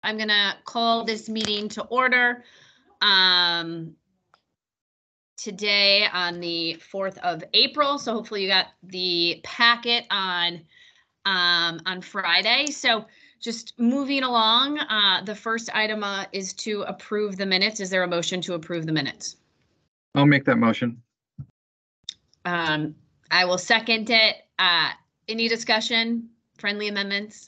I'm going to call this meeting to order today on the 4th of April. So hopefully you got the packet on Friday. So just moving along, the first item is to approve the minutes. Is there a motion to approve the minutes? I'll make that motion. I will second it. Any discussion? Friendly amendments?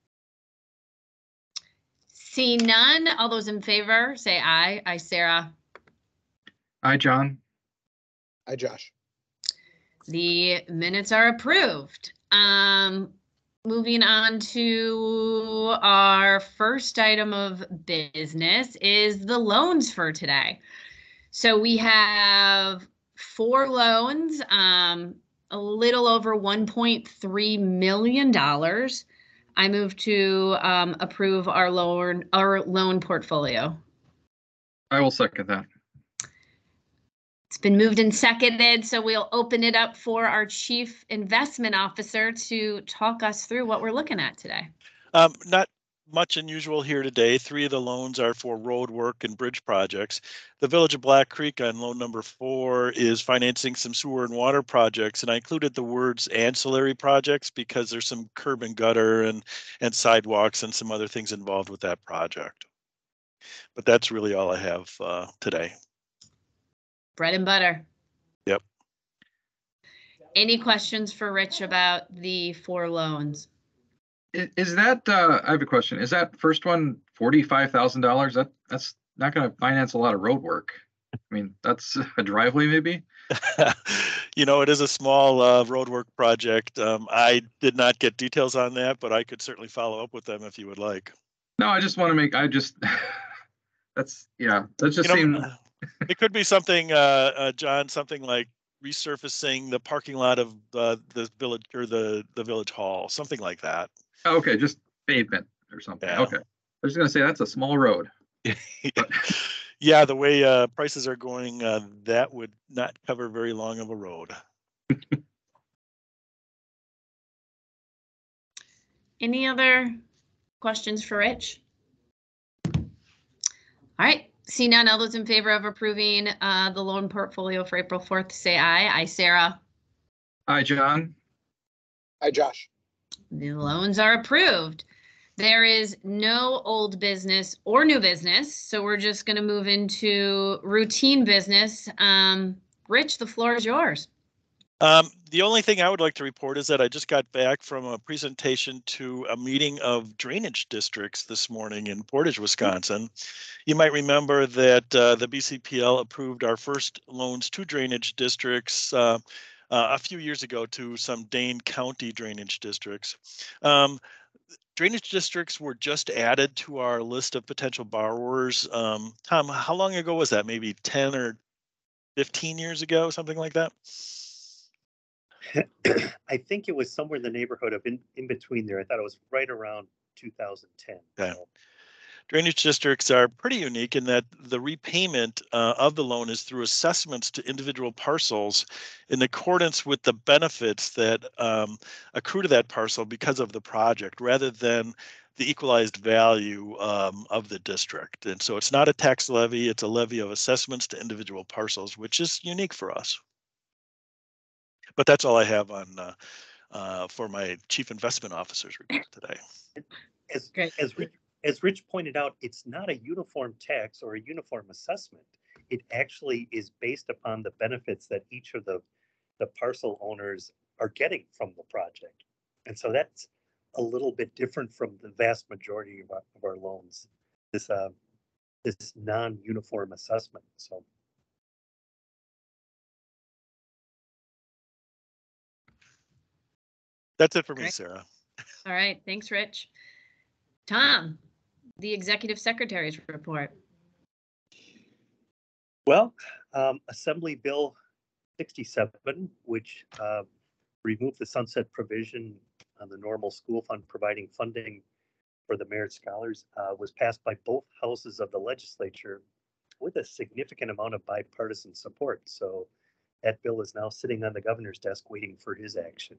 Seeing none, all those in favor say aye. Aye, Sarah. Aye, John. Aye, Josh. The minutes are approved. Moving on to our first item of business is the loans for today. So we have 4 loans, a little over $1.3 million. I move to approve our loan portfolio. I will second that. It's been moved and seconded, so we'll open it up for our Chief Investment Officer to talk us through what we're looking at today. Not much unusual here today. 3 of the loans are for road work and bridge projects. The Village of Black Creek on loan number 4 is financing some sewer and water projects, and I included the words ancillary projects because there's some curb and gutter and sidewalks and some other things involved with that project. But that's really all I have today. Bread and butter. Yep. Any questions for Rich about the 4 loans? Is that, I have a question. Is that first one $45,000? That's not going to finance a lot of road work. I mean, that's a driveway maybe? You know, it is a small roadwork project. I did not get details on that, but I could certainly follow up with them if you would like. No, I just want to make, that's just seems. It could be something, John, something like resurfacing the parking lot of the village or the village hall, something like that. Okay, just pavement or something. Yeah. Okay. I was going to say that's a small road. Yeah, the way prices are going, that would not cover very long of a road. Any other questions for Rich? All right. See none, all those in favor of approving the loan portfolio for April 4th, say aye. Aye, Sarah. Aye, John. Aye, Josh. The loans are approved. There is no old business or new business, so we're just going to move into routine business. Rich, the floor is yours. The only thing I would like to report is that I just got back from a presentation to a meeting of drainage districts this morning in Portage, Wisconsin. You might remember that the BCPL approved our first loans to drainage districts a few years ago to some Dane County drainage districts. Drainage districts were just added to our list of potential borrowers. Tom, how long ago was that? Maybe 10 or 15 years ago, something like that? I think it was somewhere in the neighborhood of in between there. I thought it was right around 2010. Okay. Drainage districts are pretty unique in that the repayment of the loan is through assessments to individual parcels in accordance with the benefits that accrue to that parcel because of the project, rather than the equalized value of the district. And so it's not a tax levy, it's a levy of assessments to individual parcels, which is unique for us. But that's all I have on for my Chief Investment Officer's report today. As Rich pointed out, it's not a uniform tax or a uniform assessment. It actually is based upon the benefits that each of the parcel owners are getting from the project. And so that's a little bit different from the vast majority of our loans, this non-uniform assessment. So. That's it for me, Sarah. All right, thanks, Rich. Tom, the Executive Secretary's report. Well, Assembly Bill 67, which removed the sunset provision on the normal school fund providing funding for the Merit Scholars, was passed by both houses of the legislature with a significant amount of bipartisan support. So that bill is now sitting on the governor's desk waiting for his action.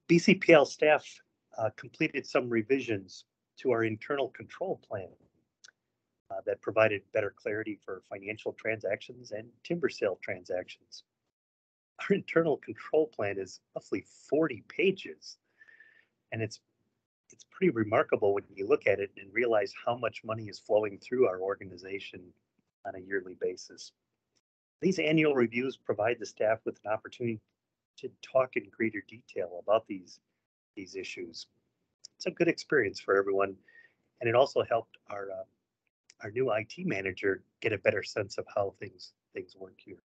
BCPL staff completed some revisions to our internal control plan that provided better clarity for financial transactions and timber sale transactions. Our internal control plan is roughly 40 pages, and it's pretty remarkable when you look at it and realize how much money is flowing through our organization on a yearly basis. These annual reviews provide the staff with an opportunity to talk in greater detail about these issues. It's a good experience for everyone, and it also helped our new IT manager get a better sense of how things work here.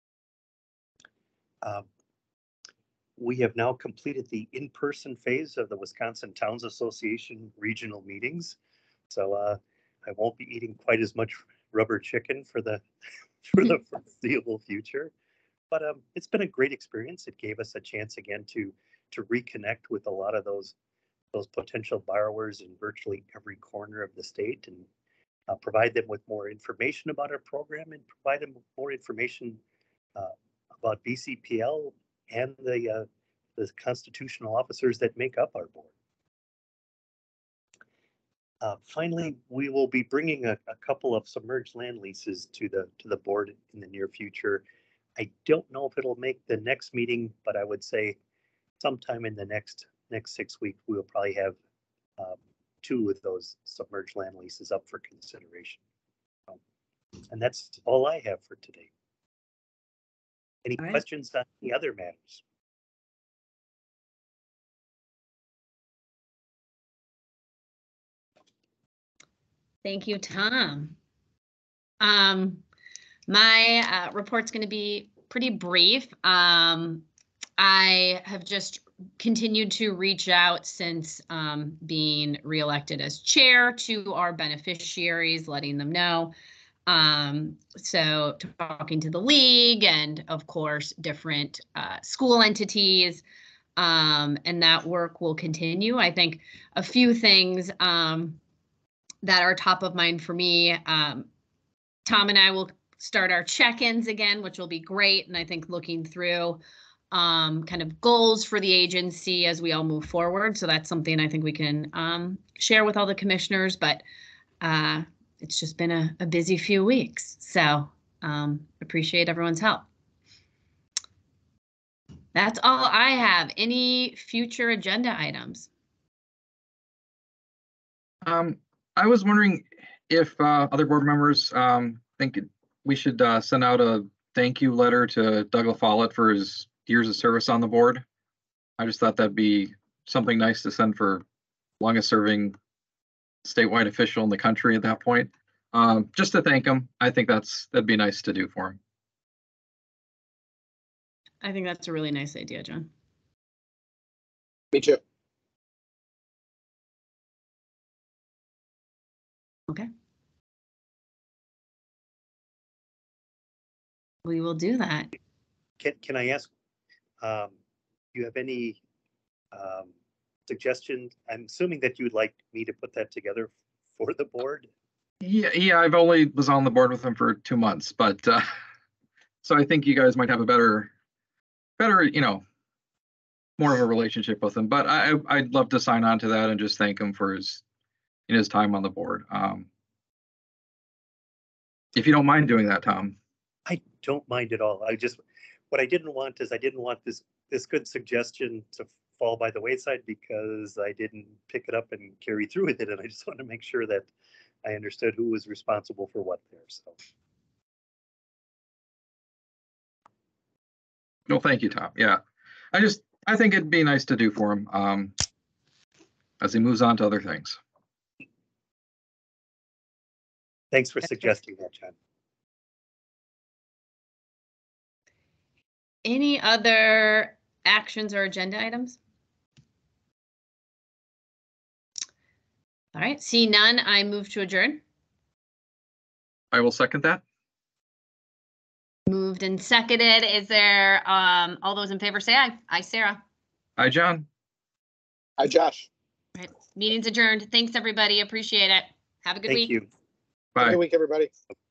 We have now completed the in-person phase of the Wisconsin Towns Association regional meetings, so I won't be eating quite as much rubber chicken for the foreseeable future. But it's been a great experience. It gave us a chance again to reconnect with a lot of those potential borrowers in virtually every corner of the state, and provide them with more information about our program, and provide them with more information about BCPL and the constitutional officers that make up our board. Finally, we will be bringing a couple of submerged land leases to the board in the near future. I don't know if it'll make the next meeting, but I would say sometime in the next 6 weeks, we will probably have 2 of those submerged land leases up for consideration. And that's all I have for today. Any questions on the other matters? Thank you, Tom. My report's going to be pretty brief. I have just continued to reach out since being reelected as chair to our beneficiaries, letting them know. So talking to the league and, of course, different school entities, and that work will continue. I think a few things that are top of mind for me. Tom and I will start our check-ins again, which will be great. And I think looking through kind of goals for the agency as we all move forward. So that's something I think we can share with all the commissioners, but it's just been a busy few weeks. So appreciate everyone's help. That's all I have. Any future agenda items? I was wondering if other board members think we should send out a thank you letter to Doug LaFollette for his years of service on the board. I just thought that'd be something nice to send for longest serving statewide official in the country at that point. Just to thank him. I think that'd be nice to do for him. I think that's a really nice idea, John. Me too. Okay. We will do that. Can I ask, do you have any suggestions? I'm assuming that you would like me to put that together for the board. Yeah, I've only was on the board with him for 2 months, but so I think you guys might have a better, more of a relationship with him. But I'd love to sign on to that and just thank him for his time on the board. If you don't mind doing that, Tom. I don't mind at all. What I didn't want is I didn't want this good suggestion to fall by the wayside because I didn't pick it up and carry through with it. And I just want to make sure that I understood who was responsible for what there. So. No, thank you, Tom. Yeah, I think it'd be nice to do for him as he moves on to other things. Thanks for suggesting that, John. Any other actions or agenda items? All right, see none, I move to adjourn. I will second that. Moved and seconded. Is there, all those in favor say aye. Aye, Sarah. Aye, John. Hi, Josh. All right, meeting's adjourned. Thanks, everybody. Appreciate it. Have a good week. Thank you. Bye. Have a good week, everybody.